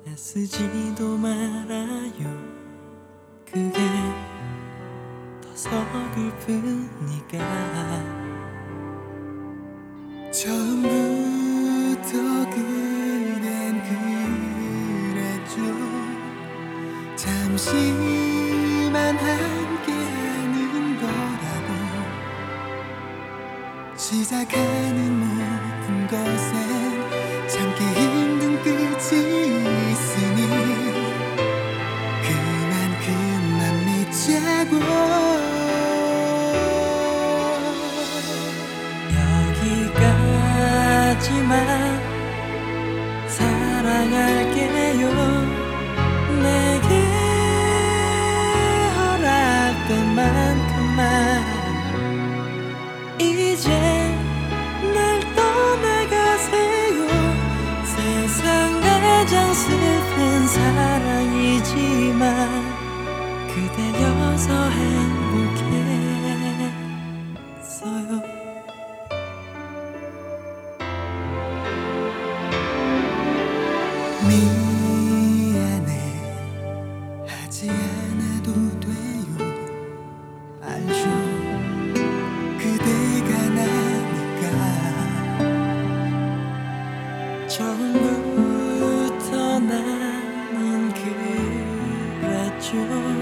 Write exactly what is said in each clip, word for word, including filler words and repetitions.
애쓰지도 말아요. 그게 더 서글프니까. 처음부터 그댄 그랬죠. 잠시만 함께하는 거라고. 시작하는 모든 것엔 참기 힘든 끝이 있으니 그만큼만 믿자고. 여기까지만 사랑할게요. 내게 허락된 만큼만. 이제 날 떠나가세요. 세상 가장 슬픈 사랑이지만 그대여서 행복했어요. 미안해 하지 않아도 돼요. 알죠 그대가 나니까. 처음부터 나는 그랬죠.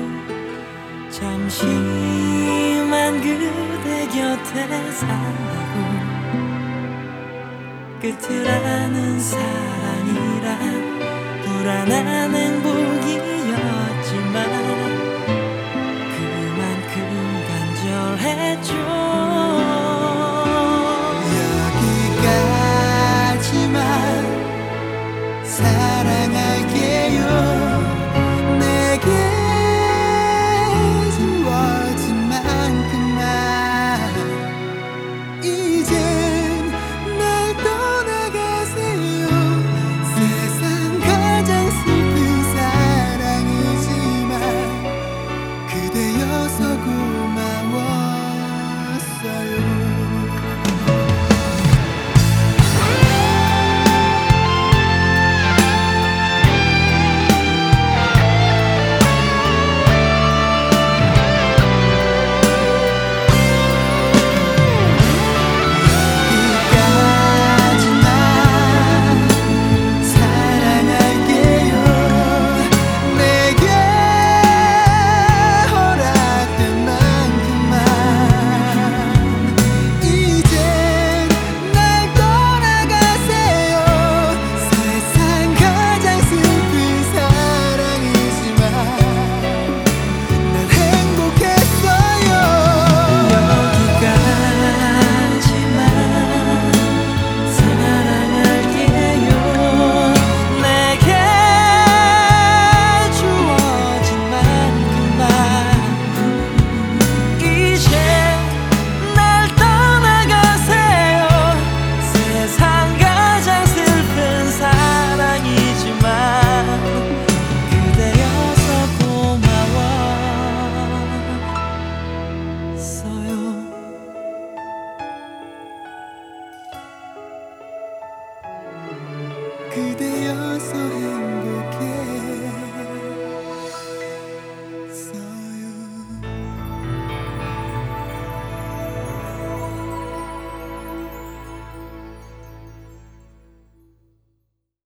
잠시만 그대 곁에 산다고. 끝을 아는 사랑이란 불안한 행복이었지만 그만큼 간절했죠. 여기까지만 사랑할게요. 내게 주어진 만큼만. 이젠 날 떠나가세요. 세상 가장 슬픈 사랑이지만 그대여서 고마웠어요. 그대여서 해